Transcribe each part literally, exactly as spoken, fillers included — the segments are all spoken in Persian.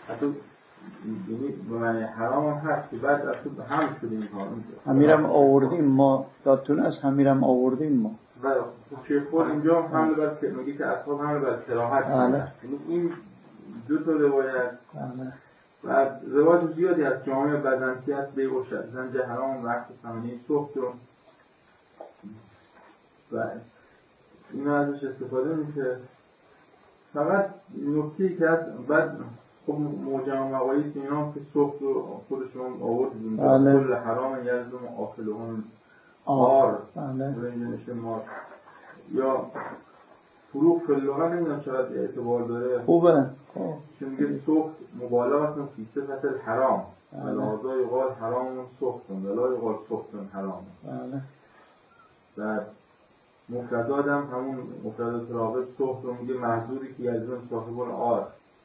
حتی یعنی به معنی حرام هم هست که بعد از تو هم شدیم ها همیرم آوردیم ما دادتون از همیرم آوردیم ما بله شیخ خود اینجا حمل بر میگه که اصحاب حمل بر کراهت یعنی این دو تا روایت و روایت زیادی از جامعه بدنسیت بیع و زنج حرام وقت ثمنه سخت و و این ازش استفاده میشه. فقط نکته‌ای که از بعد خب موجم مقاییس اینا هم که سخت رو خودشون آوردیم کل حرام یزدم و آکلهم آر برنجنش مار یا فروغ فلوغه نمیدونم چقدر اعتبار داره خوبه چون میگه سخت مبالغه فی صفت الحرام ولازا یقال حرام سخت ولا یقال سخت حرام و مفردات هم همون مفردات رابط سخت رو میگه محضوری که یزدم صاحب الآر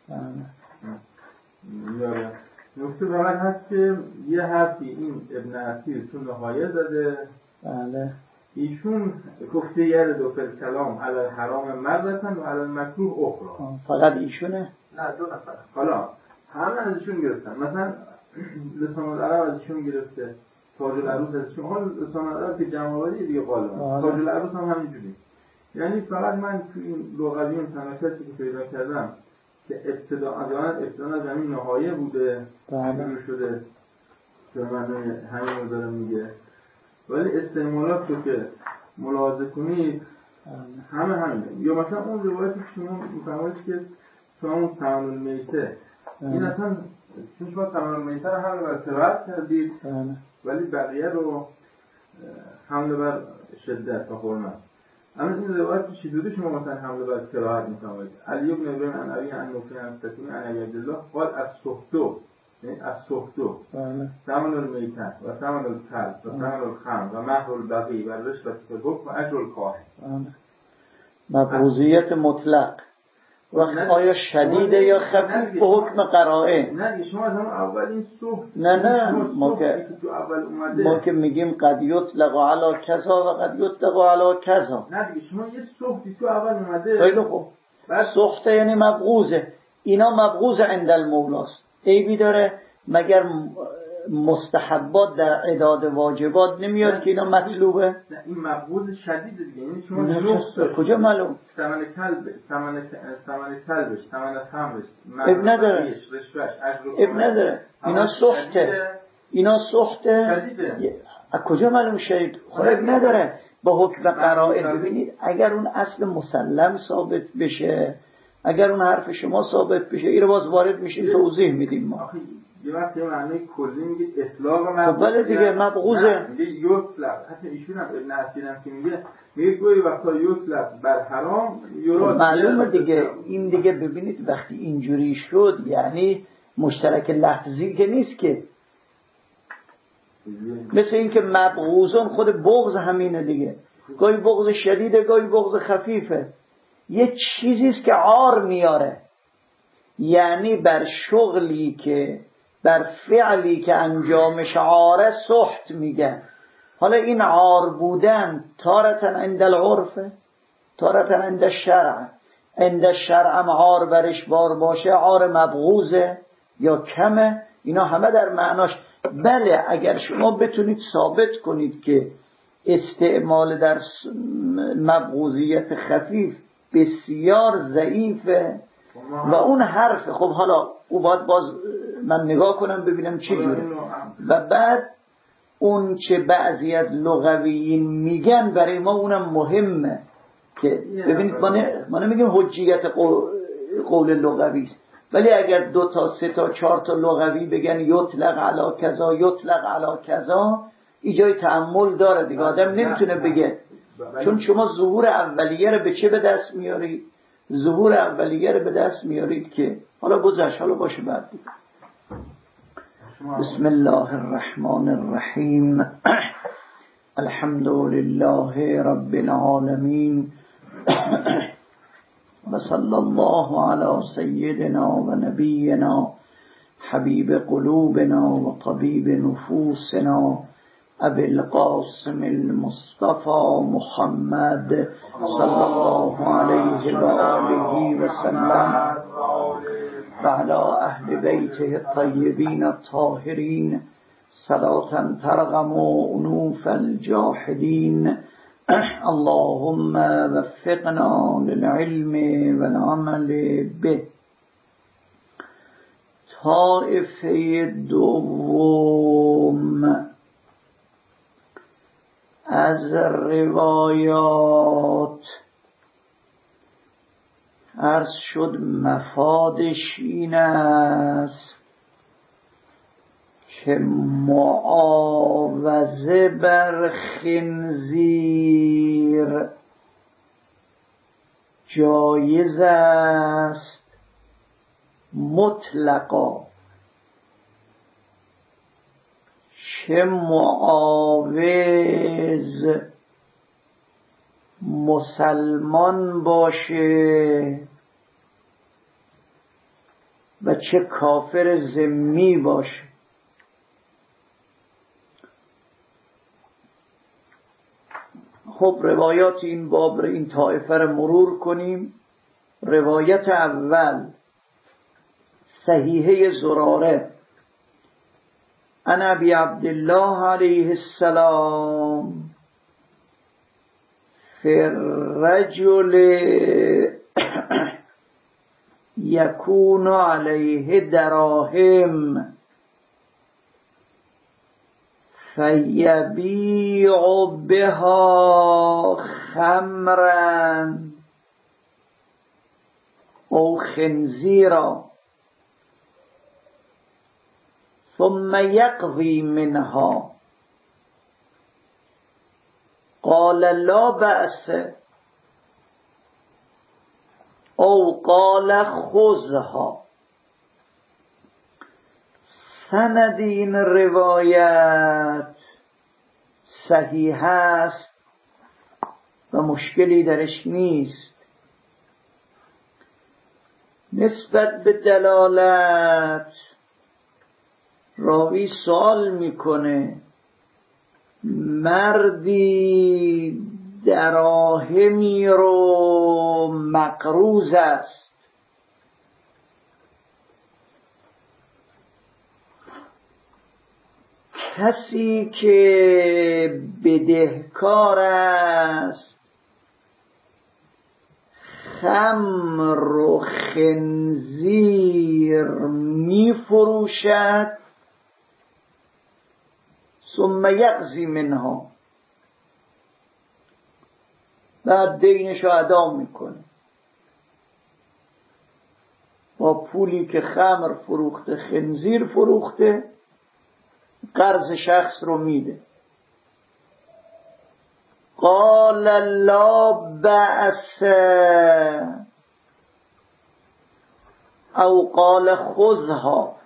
میاره. نکته فقط هست که یه حرفی این ابن اسیر چون نهایه زده بله ایشون گفته ید دو فل کلام علی الحرام مردتن و علی المکروه اخرى. فقط ایشونه؟ نه دو نفر. حالا همه از ایشون گرفتن، مثلا لسان العرب از ایشون گرفته، تاج العروس از ایشون. حالا لسان العرب که جمع‌آوری دیگه قالب تاج العروس هم همینجوری. یعنی فقط من تو این لغوی تناکتی که پیدا کردم که ابتدا از ابتدا زمین نهایه بوده شروع شده که معنی همین رو داره میگه، ولی استعمالات رو که ملاحظه کنید همه همینه. یا مثلا اون روایتی که شما میفهمید که شما اون تمام میته این اصلا چون شما تمام میته رو حمل بر قرائت کردید ولی بقیه رو حمل بر شدت و حرمت. اما این روایت چجوری شما مثلا حمله بر قرائت می‌فرمایید؟ علی بن ابراهیم عن ابی عن نفی عن سکینی عن عبدالله قال السحتو، یعنی السحتو ثمن المیتة و ثمن الكلب و ثمن الخمر و مهر البغی و رشوة الحكم و اجر الکاهن. مبغوضیت مطلق و آیا شدیده یا خفیف به حکم قرائه؟ نه شما از همون اول این سحت نه نه ما که ما که میگیم قد یطلق علی کذا و قد یطلق علی کذا. نه دیگه شما یه سحتی تو اول اومده. خیلی خوب. سحت یعنی مبغوضه. اینا مبغوض عند المولاست. عیبی داره مگر مستحبات در عداد واجبات نمیاد که اینا مطلوبه؟ نه این مبغوض شدیده دیگه. یعنی شما نفس کجا معلوم؟ ثمن کلب، ثمن ثمن کلبش، ثمن خمرش، اب نداره. رشوهش، اجر اب نداره. اینا سخته. اینا سخته. شدیده. از کجا معلوم شدید؟ خب نداره. با حکم قرائه ببینید اگر اون اصل مسلم ثابت بشه، اگر اون حرف شما ثابت بشه، این رو باز وارد میشیم توضیح میدیم ما. یه وقت یه معنی کلی میگه اطلاق مبغوض. خب ولی دیگه مبغوضه. میگه یطلق. حتی ایشون هم ابن اسیر هم که میگه میگه گویی وقتا یطلق بر حرام یراد. معلومه دیگه. این دیگه ببینید وقتی اینجوری شد یعنی مشترک لفظی که نیست که. مثل این که مبغوضون خود بغض همینه دیگه. گاهی بغض شدیده گاهی بغض خفیفه. یه چیزیست که عار میاره، یعنی بر شغلی که بر فعلی که انجامش عاره سحت میگن. حالا این عار بودن تارتن عند العرفه تارتن عند الشرع. عند الشرع هم عار برش بار باشه عار مبغوضه یا کمه، اینا همه در معناش. بله اگر شما بتونید ثابت کنید که استعمال در مبغوضیت خفیف بسیار ضعیفه و اون حرف، خب حالا او باید باز من نگاه کنم ببینم چی جوره. و بعد اون چه بعضی از لغویین میگن برای ما اونم مهمه که ببینید ما نمیگیم حجیت قول لغوی است، ولی اگر دو تا سه تا چهار تا لغوی بگن یطلق علی کذا یطلق علی کذا ایجای تأمل داره دیگه. آدم نمیتونه بگه، چون شما ظهور اولیه رو به چه به دست میارید؟ ظهور اولیه رو به دست میارید که حالا گذشت، حالا باشه بعد دیگه. بسم الله الرحمن الرحیم. الحمد لله رب العالمین و صلی الله علی سیدنا و نبینا حبیب قلوبنا و طبیب نفوسنا ابی القاسم المصطفى محمد صلی الله علیه و آله و سلم وعلى اهل بیته الطیبین الطاهرین صلاة ترغم انوف الجاحدین. اللهم وفقنا للعلم والعمل به. طائفه دوم از روایات عرض شد مفادش این است که معاوضه بر خنزیر جایز است مطلقا، چه معاوض مسلمان باشه و چه کافر ذمی باشه. خب روایات این باب رو این طایفه رو مرور کنیم. روایت اول صحیحه زراره عن ابی عبدالله علیه السلام فی الرجل یکون علیه دراهم فیبیع بها خمرا او خنزیرا ثم یقضی منها. قال لا بأس او قال خذها. سند این روایت صحیح است و مشکلی درش نیست. نسبت به دلالت راوی سوال میکنه، مردی دراهمی رو مقروض است، کسی که بدهکار است خمر و خنزیر می فروشد ثم یقضی منها، بعد دینش رو ادا میکنه با پولی که خمر فروخته خنزیر فروخته قرض شخص رو میده. قال لا بأس او قال خذها.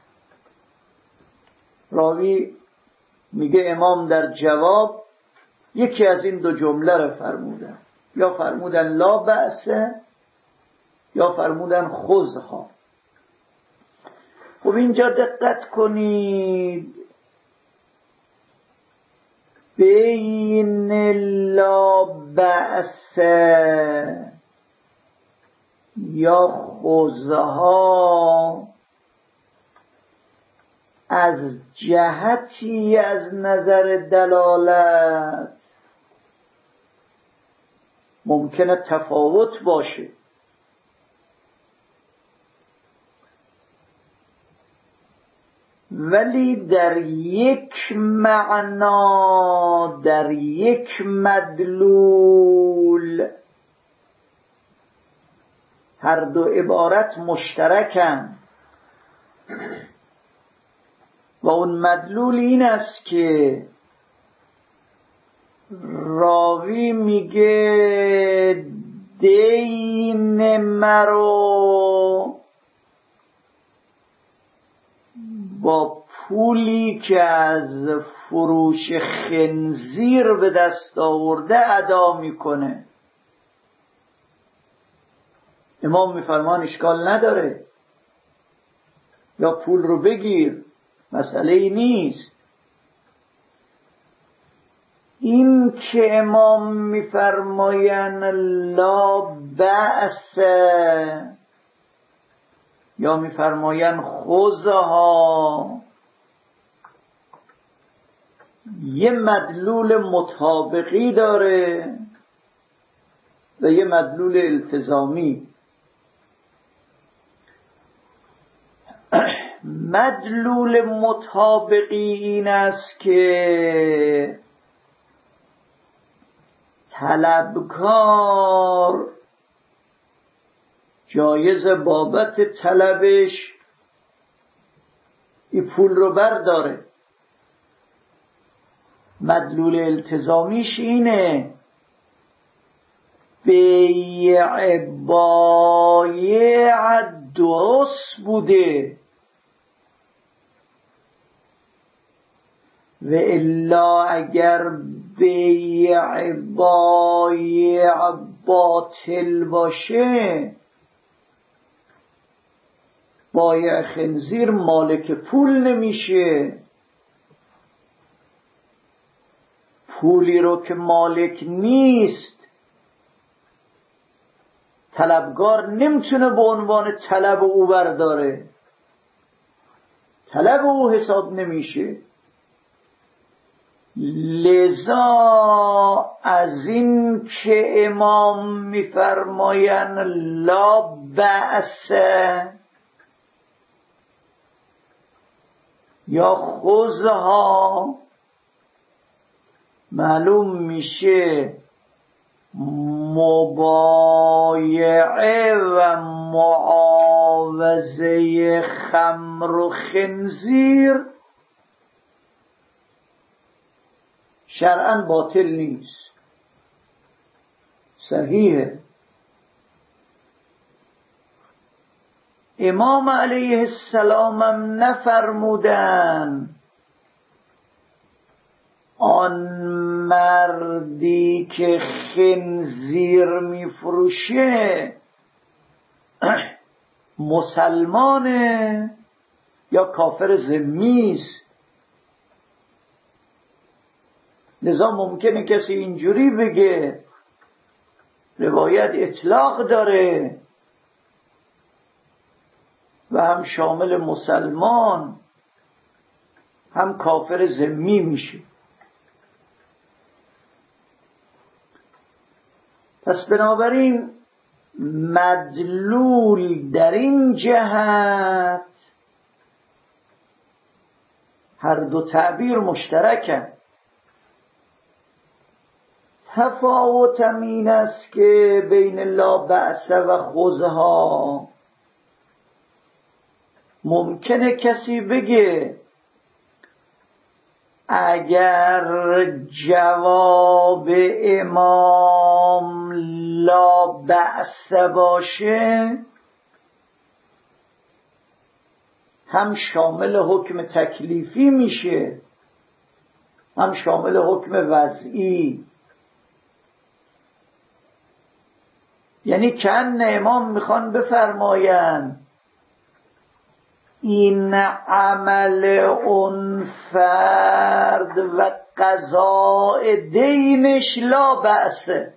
راوی میگه امام در جواب یکی از این دو جمله رو فرمودن، یا فرمودن لا بأس یا فرمودن خذها. خب اینجا دقت کنید، بین لا بأس یا خذها از جهتی از نظر دلالت ممکنه تفاوت باشه، ولی در یک معنا در یک مدلول هر دو عبارت مشترکن و اون مدلول این است که راوی میگه دین مرو با پولی که از فروش خنزیر به دست آورده ادا میکنه. امام میفرمان اشکال نداره، یا پول رو بگیر، مسئله ای نیست. این که امام میفرماین لا بأس یا میفرمایند خذها یه مدلول مطابقی داره و یه مدلول التزامی. مدلول مطابقی این است که طلبکار جایز بابت طلبش این پول رو برداره. مدلول التزامیش اینه بیع بایع درست بوده و الا اگر بیع بایع باطل باشه بایع خنزیر مالک پول نمیشه. پولی رو که مالک نیست طلبگار نمیتونه به عنوان طلب او برداره، طلب او حساب نمیشه. لذا از این که امام میفرماین لا بأس یا خذها معلوم میشه مبایعه و معاوضه خمر و خنزیر شرعاً باطل نیست، صحیحه. امام علیه السلام هم نفرمودن آن مردی که خنزیر میفروشه مسلمانه یا کافر ذمی است. لذا ممکنه کسی اینجوری بگه، روایت اطلاق داره و هم شامل مسلمان هم کافر ذمی میشه. پس بنابراین مدلول در این جهت هر دو تعبیر مشترکن. تفاوتم این است که بین لا بأس و خذها ممکنه کسی بگه اگر جواب امام لا بأس باشه هم شامل حکم تکلیفی میشه هم شامل حکم وضعی. یعنی کأن امام میخوان بفرماین این عمل اون فرد و قضاء دینش لا بأسه،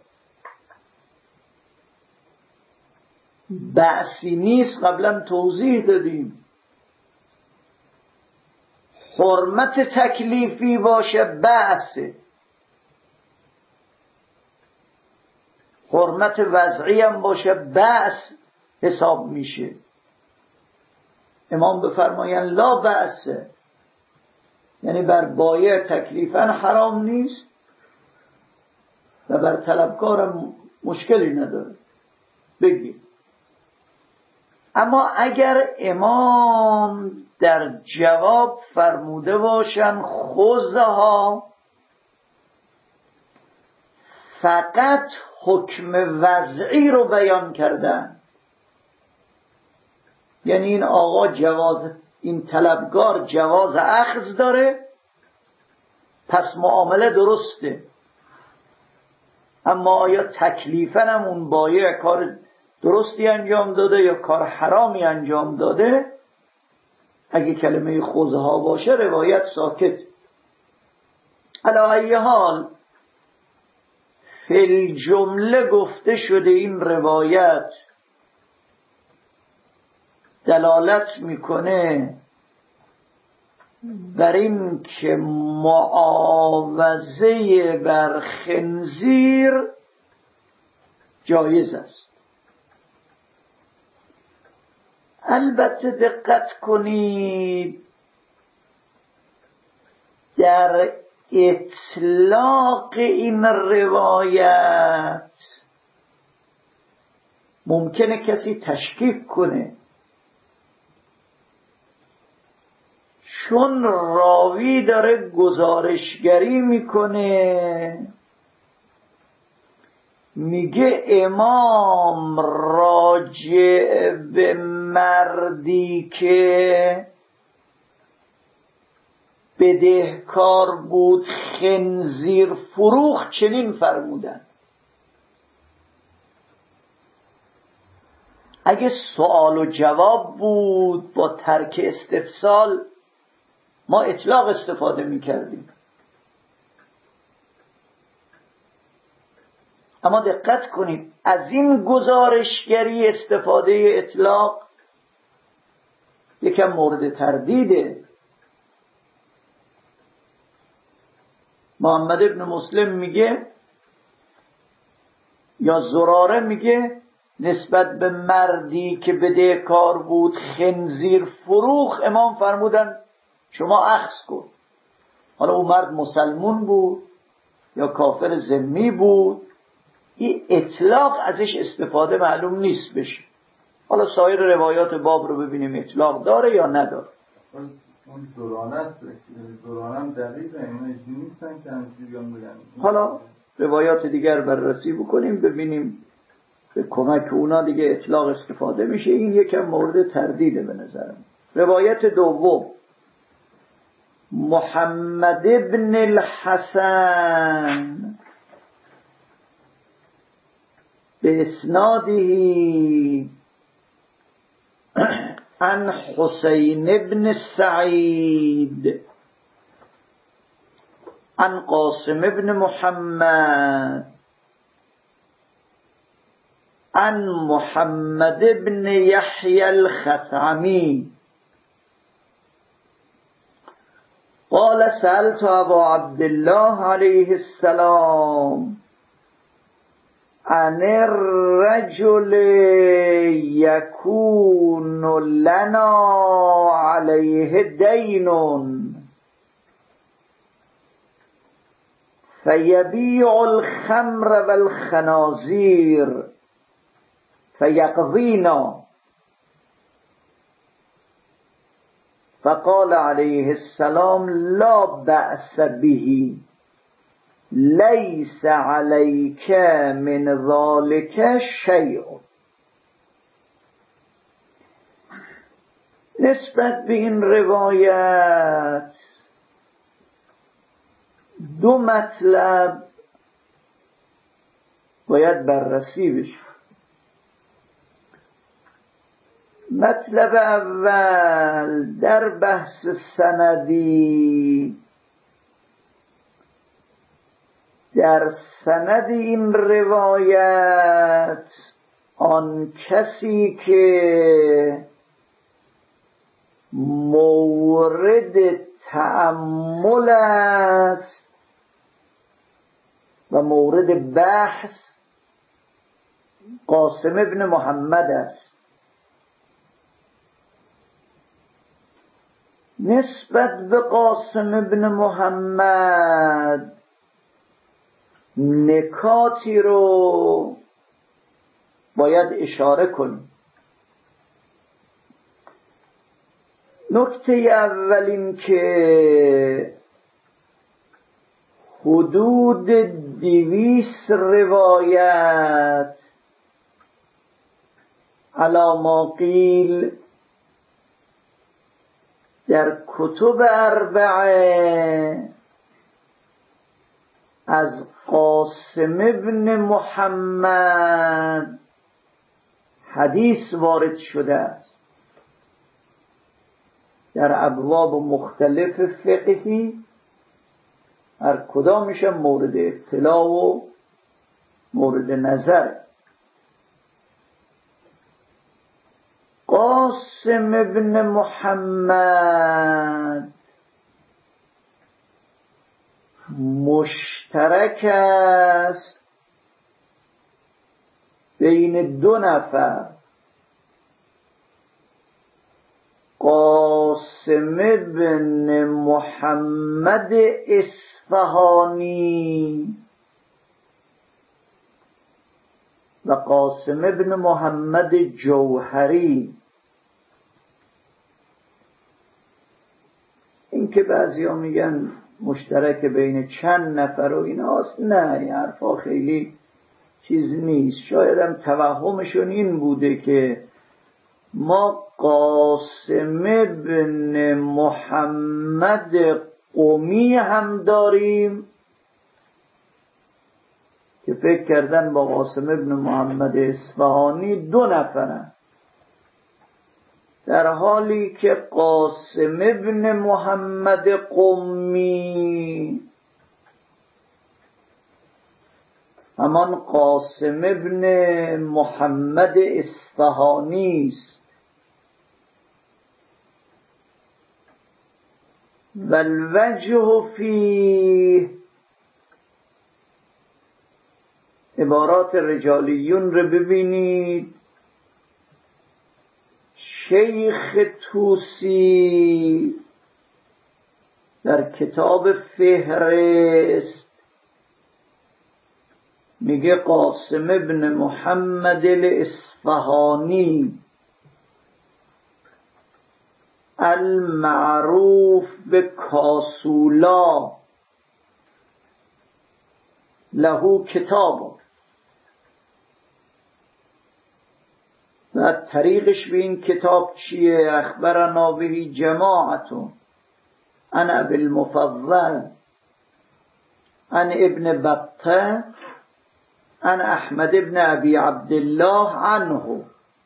بأسی نیست. قبلا توضیح دادیم حرمت تکلیفی باشه بأسه، حرمت وضعی هم باشه بأس حساب میشه. امام بفرماین لا بأسه یعنی بر بایع تکلیفاً حرام نیست و بر طلبکارم مشکلی نداره بگی. اما اگر امام در جواب فرموده باشن خذها فقط حکم وضعی رو بیان کردن، یعنی این آقا جواز، این طلبگار جواز اخذ داره پس معامله درسته، اما آیا تکلیفاً هم اون بایع کار درستی انجام داده یا کار حرامی انجام داده؟ اگه کلمه خذها باشه روایت ساکت. علی ای حال فی الجمله گفته شده این روایت دلالت میکنه بر این که معاوضه بر خنزیر جایز است. البته دقت کنید در اطلاق این روایت ممکنه کسی تشکیک کنه، چون راوی داره گزارشگری میکنه، میگه امام راجع به مردی که بدهکار بود خنزیر فروخت چنین فرمودن. اگه سوال و جواب بود با ترک استفسال ما اطلاق استفاده میکردیم، اما دقت کنید از این گزارشگری استفاده اطلاق یکم مورد تردیده. محمد ابن مسلم میگه یا زراره میگه نسبت به مردی که بدهکار بود خنزیر فروخت امام فرمودن شما اخذ کن. حالا اون مرد مسلمون بود یا کافر ذمی بود، این اطلاق ازش استفاده معلوم نیست بشه. حالا سایر روایات باب رو ببینیم اطلاق داره یا نداره. اون دورانه است، دورانه هم دقیقه اینا اجنی نیستن که همچنین بگن. حالا روایات دیگر بررسی بکنیم ببینیم به کمک اونا دیگه اطلاق استفاده میشه. این یکم مورد تردیده به نظرم. روایت دوم محمد ابن الحسن به اسناده عن حسین ابن سعید عن قاسم ابن محمد عن محمد ابن يحيى الخثعمي قال سألت أبا عبد الله عليه السلام عن الرجل يكون لنا عليه دين فيبيع الخمر والخنازير فيقضينا، فقال عليه السلام لا بأس به ليس عليك من ذلك شيء. نسبت به این روایت دو مطلب باید بررسی بشه. مطلب اول در بحث سندی، در سند این روایت آن کسی که مورد تأمل است و مورد بحث قاسم ابن محمد است. نسبت به قاسم ابن محمد نکاتی رو باید اشاره کنیم. نکته اول این که حدود دویست روایت علی ما قیل در کتب اربعه از قاسم ابن محمد حدیث وارد شده است در ابواب مختلف فقهی، هر کدامش مورد اطلاع و مورد نظر. قاسم ابن محمد مشترک است بین دو نفر، قاسم ابن محمد اصفهانی و قاسم ابن محمد جوهری. این که بعضی ها میگن مشترک بین چند نفر و ایناست، نه این حرفا خیلی چیز نیست. شاید هم توهمشون این بوده که ما قاسم ابن محمد قمی هم داریم که فکر کردن با قاسم ابن محمد اصفهانی دو نفرن، در حالی که قاسم ابن محمد قمی همان قاسم ابن محمد اصفهانی است. و الوجه فی عبارات رجالیون رو ببینید. شیخ طوسی در کتاب فهرست میگه قاسم ابن محمد الاصفهانی المعروف به کاسولا له کتاب، و طریقش به این کتاب چیه؟ اخبرنا به جماعتون عن ابی المفضل عن ابن بطه عن احمد ابن ابی عبدالله عنه.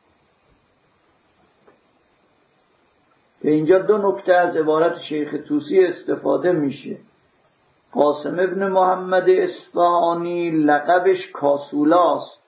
به اینجا دو نکته از عبارت شیخ طوسی استفاده میشه. قاسم ابن محمد اصفهانی لقبش کاسولاست،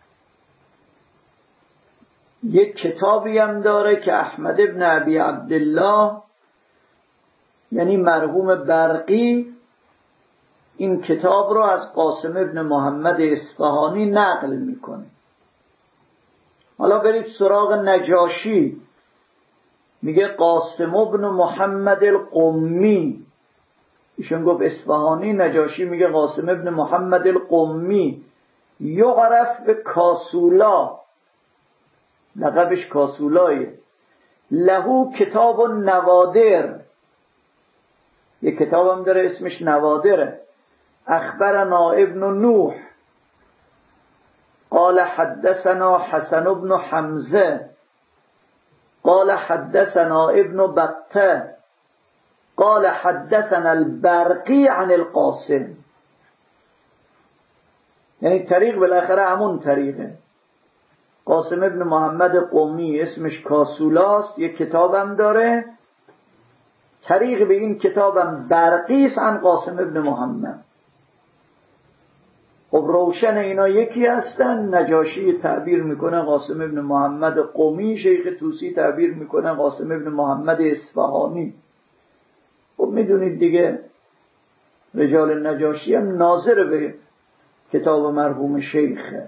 یک کتابی هم داره که احمد ابن ابی عبدالله یعنی مرحوم برقی این کتاب رو از قاسم ابن محمد اصفهانی نقل میکنه. حالا برید سراغ نجاشی، میگه قاسم ابن محمد القمی، ایشون گفت اصفهانی، نجاشی میگه قاسم ابن محمد القمی یعرف به کاسولا، لقبش کاسولایه. لهو کتاب نوادر، یک کتاب هم داره اسمش نوادره. اخبرنا ابن نوح قال حدثنا حسن ابن حمزه قال حدثنا ابن بطه قال حدثنا البرقی عن القاسم. یعنی طریق بالاخره همون طریقه. قاسم ابن محمد قمی اسمش کاسولاست، یک کتابم داره، طریق به این کتابم برقیس عن قاسم ابن محمد. خب روشن اینا یکی هستن. نجاشی تعبیر میکنه قاسم ابن محمد قمی، شیخ طوسی تعبیر میکنه قاسم ابن محمد اصفهانی. خب میدونید دیگه رجال نجاشی هم ناظر به کتاب مرحوم شیخه.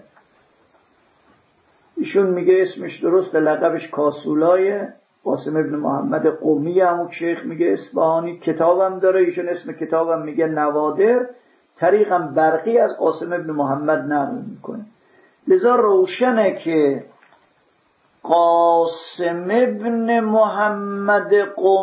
ایشون میگه اسمش درست، لقبش کاسولای. قاسم ابن محمد قمی همون شیخ میگه اصفهانی، کتابم داره، ایشون اسم کتابم میگه نوادر، طریقم برقی از قاسم ابن محمد نقل میکنه. لذا روشنه که قاسم ابن محمد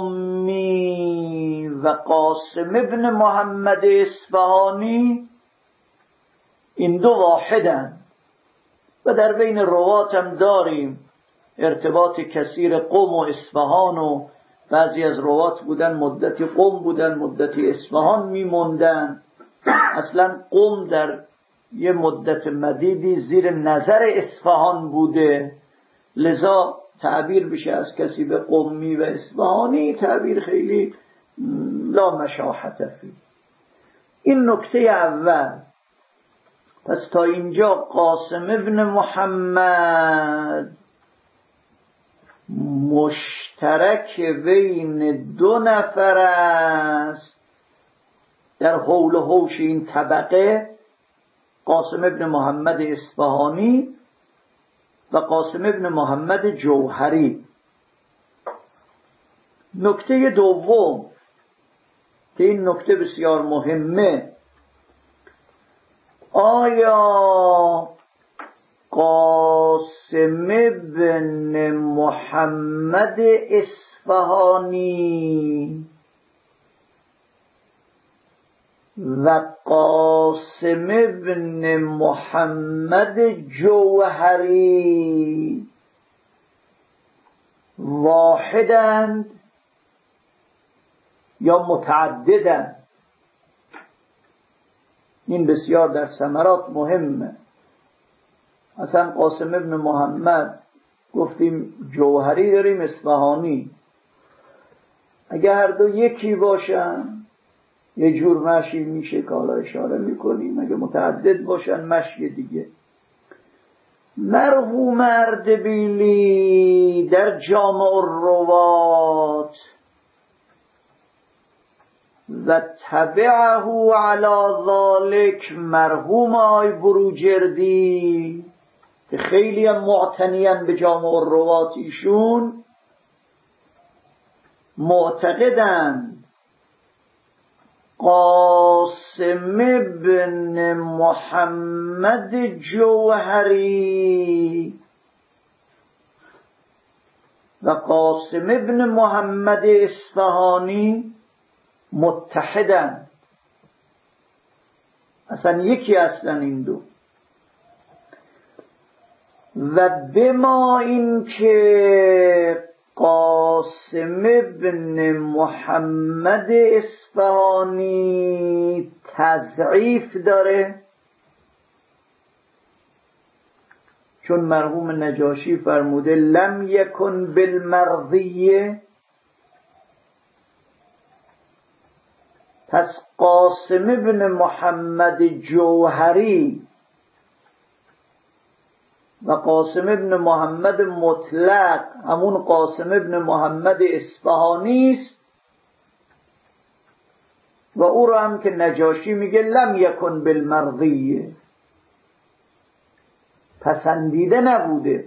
قمی و قاسم ابن محمد اصفهانی این دو واحدن و در بین روات هم داریم ارتباط کثیر قم و اصفهان و بعضی از روات بودن مدتی قم بودن مدتی اصفهان میموندن. اصلا قم در یه مدت مدیدی زیر نظر اصفهان بوده، لذا تعبیر بشه از کسی به قمی و اصفهانی تعبیر خیلی لا مشاحت فی. این نکته اول. پس تا اینجا قاسم ابن محمد مشترک بین دو نفر است در حول و حوش این طبقه، قاسم ابن محمد اصفهانی و قاسم ابن محمد جوهری. نکته دوم که این نکته بسیار مهمه، آیا قاسم ابن محمد اصفهانی و قاسم ابن محمد جوهری واحدند یا متعددند؟ این بسیار در ثمرات مهمه. اصلا قاسم ابن محمد گفتیم، جوهری داریم، اصفهانی. اگه هر دو یکی باشن یه جور مشی میشه که حالا اشاره میکنیم، اگه متعدد باشن مشی دیگه. مرحوم اردبیلی در جامع الروات و تبعه علی ذالک مرحوم آی بروجردی که خیلی هم معتنیان به جامع الروات، ایشون معتقدند قاسم ابن محمد جوهری و قاسم ابن محمد اصفهانی متحدن، اصلا یکی اصلا این دو. و بما این که قاسم ابن محمد اصفهانی تضعیف داره، چون مرحوم نجاشی فرموده لم یکن بالمرضیه، پس قاسم ابن محمد جوهری و قاسم ابن محمد مطلق همون قاسم ابن محمد اصفهانی است و او را هم که نجاشی میگه لم یکن بالمرضیه، پسندیده نبوده.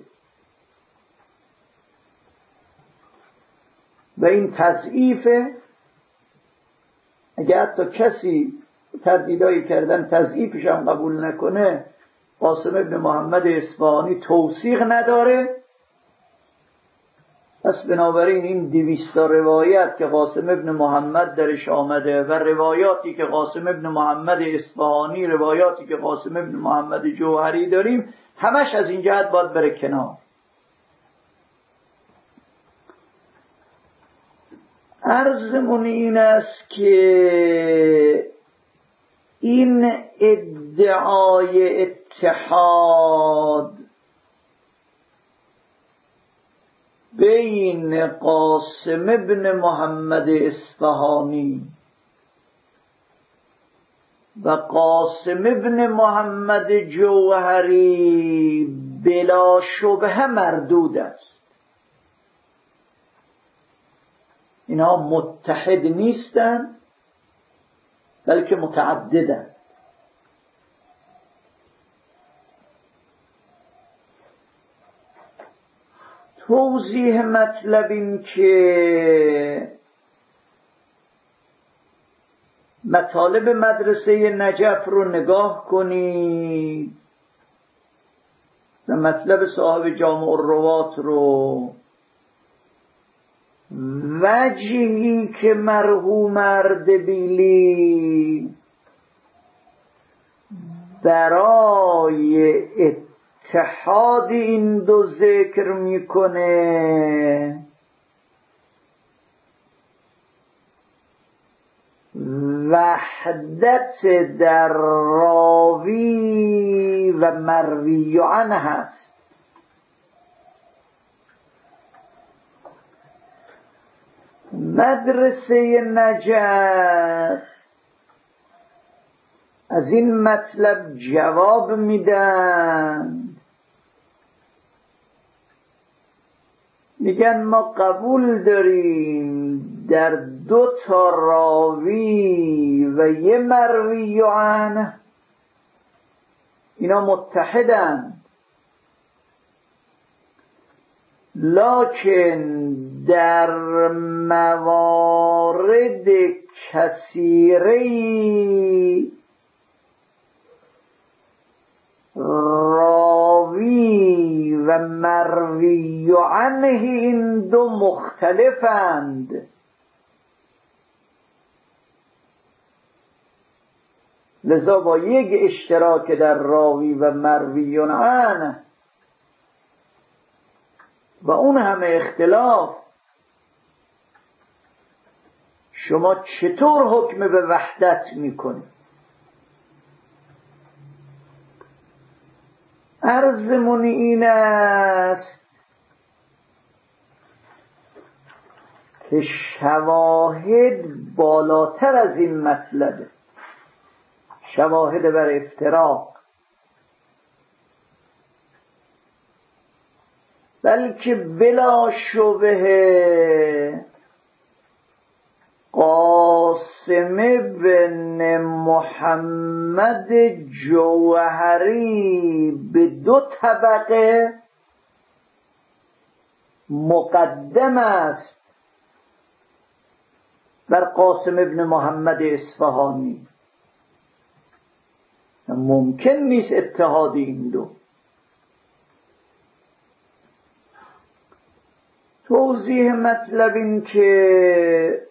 و این تضعیفه. اگه حتی کسی تردیدایی کردن تضعیفش هم قبول نکنه، قاسم ابن محمد اصفهانی توثیق نداره، پس بنابراین این دویستا روایت که قاسم ابن محمد درش آمده و روایاتی که قاسم ابن محمد اصفهانی، روایاتی که قاسم ابن محمد جوهری داریم، همش از این جهت باید بره کنار. عرضمون این است که این ادعای اتحاد بین قاسم ابن محمد اصفهانی و قاسم ابن محمد جوهری بلا شبهه مردود است. اینها متحد نیستند بلکه متعددند. توضیح مطلب این که مطالب مدرسه نجف رو نگاه کنید و مطلب صاحب جامع الروات رو، وجهی که مرحوم اردبیلی برای اتحاد این دو ذکر میکنه وحدت در راوی و مروی عنه هست. مدرسه نجف از این مطلب جواب میدن میگن ما قبول داریم در دو تا راوی و یه مروی عنه اینا متحدن، لکن در موارد کثیری راوی و مروی عنه این دو مختلفند. لذا با یک اشتراک در راوی و مروی عنه و اون همه اختلاف شما چطور حکم به وحدت میکنید؟ عرضمون این است که شواهد بالاتر از این مطلبه، شواهد بر افتراق، بلکه بلا شبهه قاسم بن محمد جوهری به دو طبقه مقدم است بر قاسم بن محمد اصفهانی. ممکن نیست اتحاد این دو. توضیح مطلب این که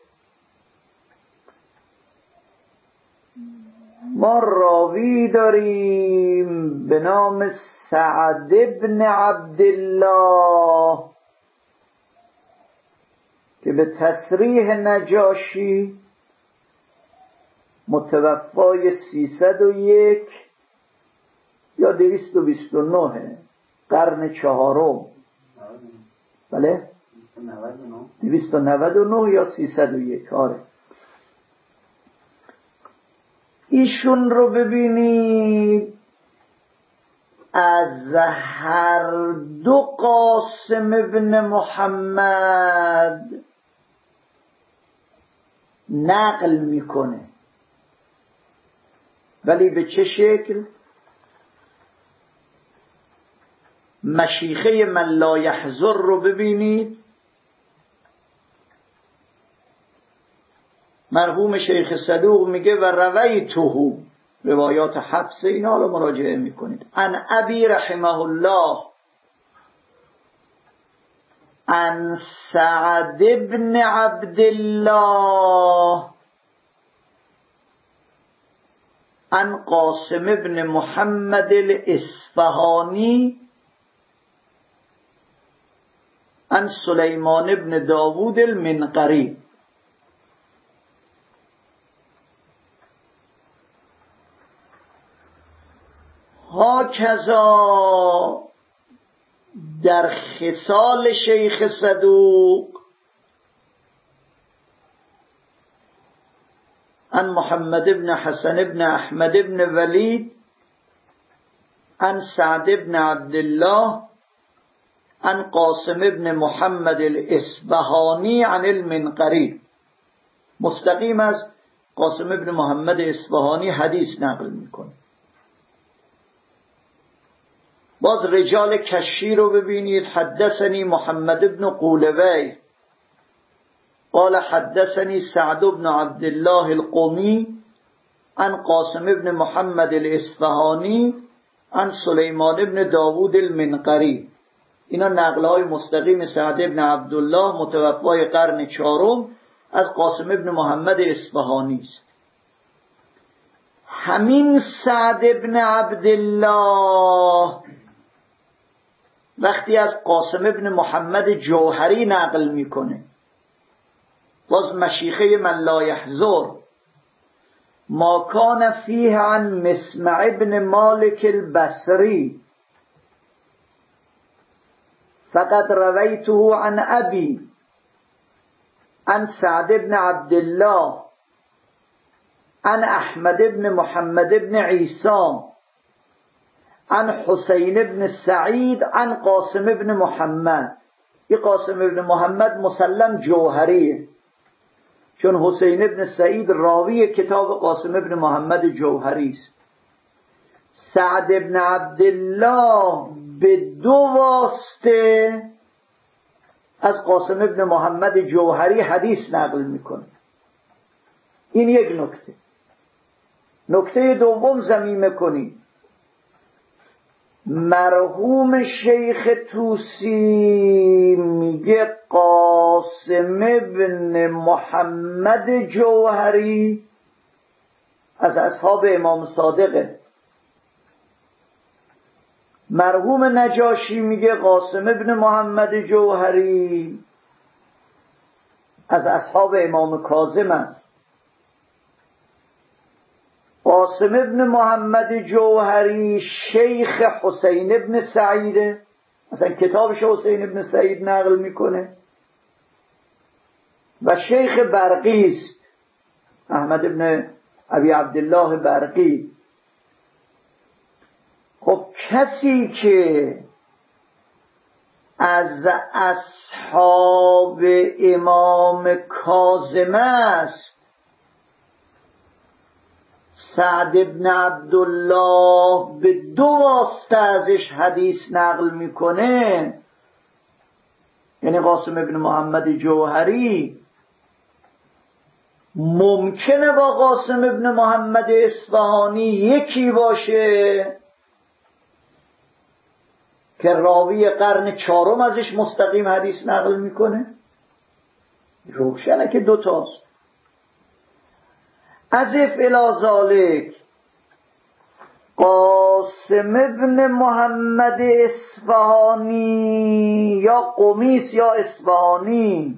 ما راوی داریم به نام سعد بن عبدالله که به تصریح نجاشی متوفای سیصد و یک یا دویست و بیست و نه قرن چهارم، بله دویست و نود و نه یا سیصد و یک. آره ایشون رو ببینید از هر دو قاسم ابن محمد نقل میکنه، ولی به چه شکل؟ مشیخه من لا یحضر رو ببینید. مرحوم شیخ صدوق میگه و رویته، روایات حفص اینا رو مراجعه میکنید، عن ابی رحمه الله عن سعد بن عبدالله عن قاسم بن محمد الاصفهانی عن سلیمان بن داوود المنقری. هاکذا در خصال شیخ صدوق عن محمد بن حسن بن احمد بن ولید عن سعد بن عبدالله عن قاسم بن محمد الاصفهانی عن المنقری. مستقیم از قاسم بن محمد اصفهانی حدیث نقل میکنه. باز رجال کشی رو ببینید. حدثني محمد بن قولوی قال حدثني سعد بن عبد الله القمی عن قاسم بن محمد الاصفهانی عن سلیمان بن داوود المنقری. اینا نقل‌های مستقیم سعد بن عبدالله متوفای قرن چهارم از قاسم بن محمد اصفهانی است. همین سعد بن عبدالله وقتی از قاسم بن محمد جوهری نقل میکنه، باز مشیخه من لا یحضر، ما کان فیه عن مسمع بن مالک البصری فقد رویته عن ابی عن سعد بن عبدالله عن احمد بن محمد بن عیسی عن حسین بن سعید عن قاسم بن محمد. این قاسم ابن محمد مسلم جوهریه، چون حسین ابن سعید راوی کتاب قاسم ابن محمد جوهری است. سعد ابن عبدالله به دو واسطه از قاسم ابن محمد جوهری حدیث نقل میکنه. این یک نکته. نکته دوم ضمیمه کنید، مرحوم شیخ طوسی میگه قاسم ابن محمد جوهری از اصحاب امام صادقه. مرحوم نجاشی میگه قاسم ابن محمد جوهری از اصحاب امام کاظم است. قاسم ابن محمد جوهری شیخ حسین ابن سعیده، مثلا کتابش حسین ابن سعید نقل میکنه، و شیخ برقی است، احمد ابن ابی عبدالله برقی. خب کسی که از اصحاب امام کاظم است، سعد ابن عبدالله به دو واسطه ازش حدیث نقل میکنه، یعنی قاسم ابن محمد جوهری ممکنه با قاسم ابن محمد اصفهانی یکی باشه که راوی قرن چهارم ازش مستقیم حدیث نقل میکنه، روشنه که دوتاست. اضف الی ذالک قاسم ابن محمد اصفهانی یا قمیس یا اصفهانی،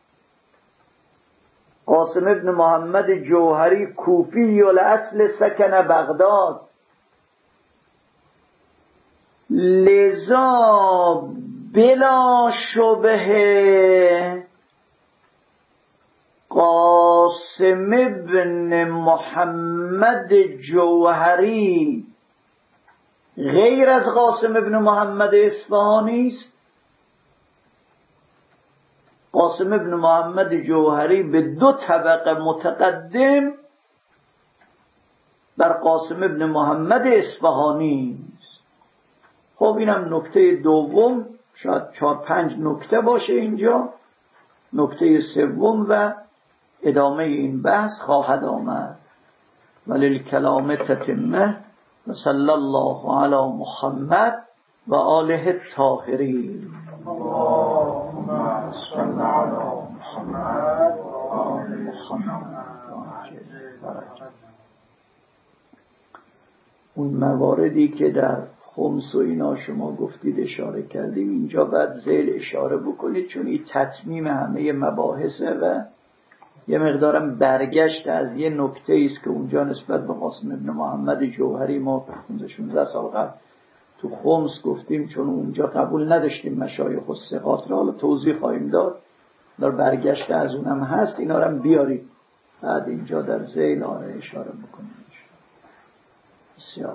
قاسم ابن محمد جوهری کوفی الاصل سکن بغداد، لذا بلا شبهه قاسم ابن محمد جوهری غیر از قاسم ابن محمد اصفهانی است. قاسم ابن محمد جوهری به دو طبقه متقدم بر قاسم ابن محمد اصفهانی است. خب اینم نکته دوم، شاید چهار پنج نکته باشه اینجا. نکته سوم و ادامه این بحث خواهد آمد. وللکلام تتمه و صلی الله علی محمد و آله الطاهرین. اللهم صل علی محمد و آل محمد. اون مواردی که در خمس و اینا شما گفتید اشاره کردیم، اینجا باید ذیل اشاره بکنید، چون این تتمیم همه مباحثه و یه مقدارم برگشت از یه نکته ایست که اونجا نسبت به قاسم ابن محمد جوهری ما پانزده شانزده سال قبل تو خمس گفتیم، چون اونجا قبول نداشتیم مشایخ و ثقات را. حالا توضیح خواهیم داد، در برگشت از اونم هست، اینا رو هم بیارید بعد اینجا در ذیل آره اشاره بکنیم. بسیار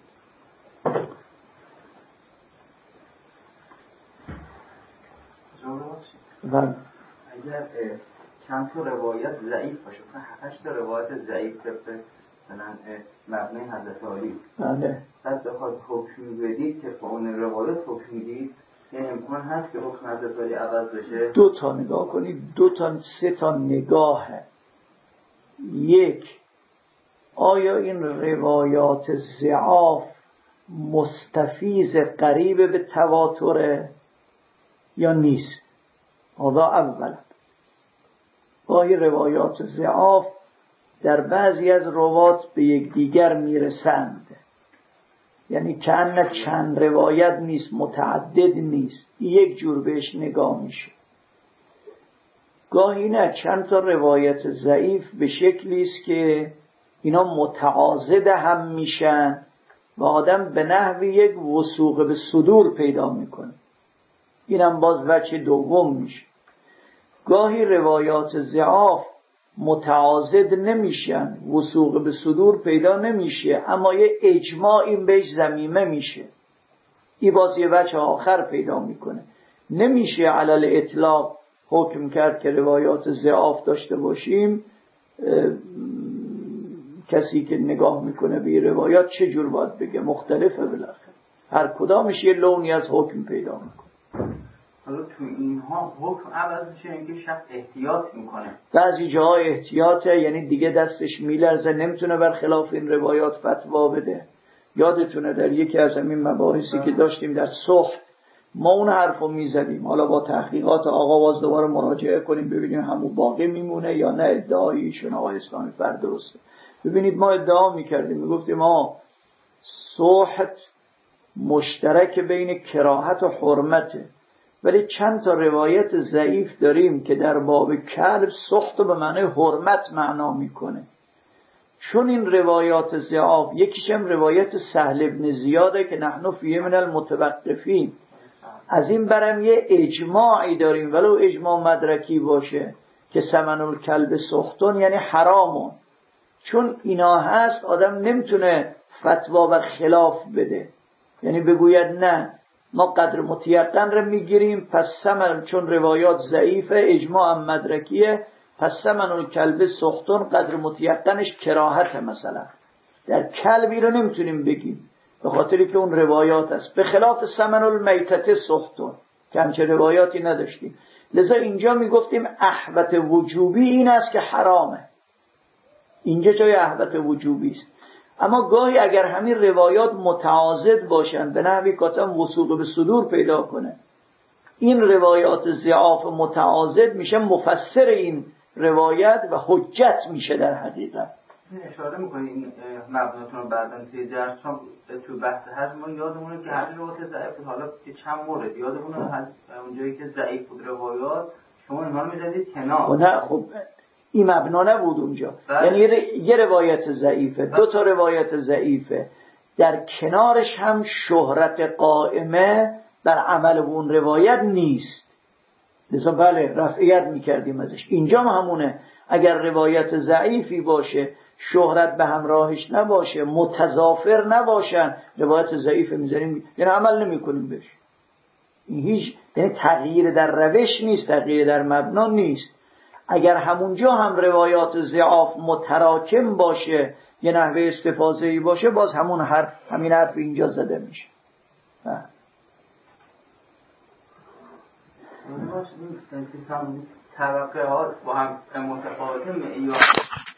و اگر چند تا روایت ضعیف باشه، مثلا هشت تا روایت ضعیف طبق مثلا مبنی حضرت علی، بله، بعد بخواد حکم بدید که با اون روایت حکم میدید، یعنی امکان هست که حکم حضرت علی عوض بشه؟ دو تا نگاه کنید، دو تا سه تا نگاهه. یک، آیا این روایات ضعاف مستفیض قریب به تواتره یا نیست؟ هذا اولا. گاهی روایات ضعاف در بعضی از روات به یکدیگر میرسند، یعنی چند چند روایت نیست، متعدد نیست، یک جور بهش نگاه میشه. گاهی نه، چند تا روایت ضعیف به شکلی است که اینا متعاضد هم میشن و آدم به نحوی یک وثوق به صدور پیدا میکنه. اینم باز وجه دوم میشه. گاهی روایات ضعاف متعاضد نمیشن، وثوق به صدور پیدا نمیشه، اما یه اجماع این بهش ضمیمه میشه. این باز یه وجه آخر پیدا میکنه. نمیشه علل اطلاق حکم کرد که روایات ضعاف داشته باشیم. کسی که نگاه میکنه به روایات چه جور باید بگه؟ مختلفه بالاخره، هر کدامش یه لونی از حکم پیدا میکنه. حالا تو اینها حکم عوض میشه اینکه شخص احتیاط میکنه. بعضی جاها احتیاطه، یعنی دیگه دستش میلرزه، نمیتونه برخلاف این روایات فتوا بده. یادتونه در یکی از همین مباحثی که داشتیم در صلح ما اون حرفو میزدیم، حالا با تحقیقات آقا باز دوباره مراجعه کنیم ببینیم همون باقی میمونه یا نه ادعای ایشون آقای اسلامی فرد درسته. ببینید ما ادعا میکردیم، میگفتیم ما صلح مشترک بین کراهت و حرمته، ولی چند تا روایت ضعیف داریم که در باب کلب سخت و به معنی حرمت معنا میکنه. چون این روایات ضعاف، یکیشم روایت سهل ابن زیاده که نحن فیه من المتوقفین، از این برم یه اجماعی داریم ولو اجماع مدرکی باشه که ثمن الکلب سختون یعنی حرامون. چون اینا هست آدم نمیتونه فتوا بر خلاف بده، یعنی بگوید نه ما قدر متیقن رو میگیریم پس ثمن، چون روایات ضعیفه اجماع مدرکیه، پس ثمن الکلب سختون قدر متیقنش کراهت. مثلا در کلبی رو نمیتونیم بگیم به خاطری که اون روایات است، به خلاف ثمن المیتت سختون که همچه روایاتی نداشتیم. لذا اینجا میگفتیم احوط وجوبی این است که حرامه، اینجا جای احوط وجوبی است. اما گاهی اگر همین روایات متعاضد باشن به نحوی که آدم وثوق به صدور پیدا کنه، این روایات ضعاف متعاضد میشه مفسر این روایت و حجت میشه در حقیقت. اشاره میکنی این مبناتون رو بعداً توی درس هم تو بحث هست ما یادمونه که هر روایت ضعیف، حالا که چند مورد یادمونه اونجایی که ضعیف بود روایات شما اینها رو می‌زدید کنار. نه خب این مبنا نبود اونجا، یعنی یه روایت ضعیفه، دو تا روایت ضعیفه، در کنارش هم شهرت قائمه بر عمل اون روایت نیست، لذا بله رفعیت میکردیم ازش. اینجا هم همونه، اگر روایت ضعیفی باشه شهرت به همراهش نباشه متضافر نباشن روایت ضعیف میذاریم، یعنی عمل نمی کنیم بهش. این هیچ یعنی تغییر در روش نیست، تغییر در مبنا نیست. اگر همونجا هم روایات ضعاف متراکم باشه یه نحوه استفاضه‌ای باشه باز همون حرف همین حرف اینجا زده میشه. طبقه ها با هم متفاوته معیار